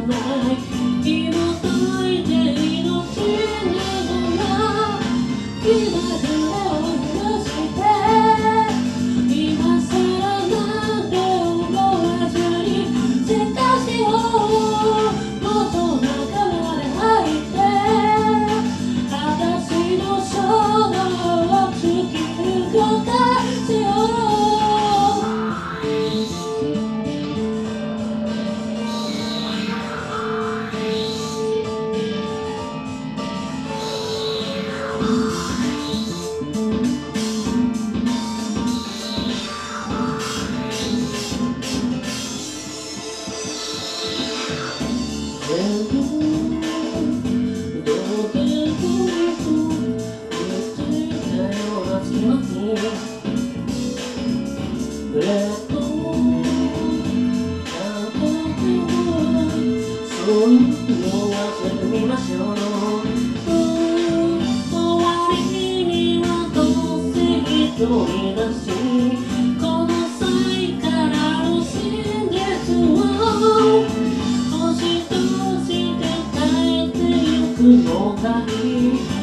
ない今抱いて命ながら気まぐれを許して今さらなんて思わずにせかしを元仲間で吐いて私の衝動を突き動かせよそういうの忘れてみましょう終わりにはどうせ一人だしこの際からの真実を押し通して帰ってゆくのがいい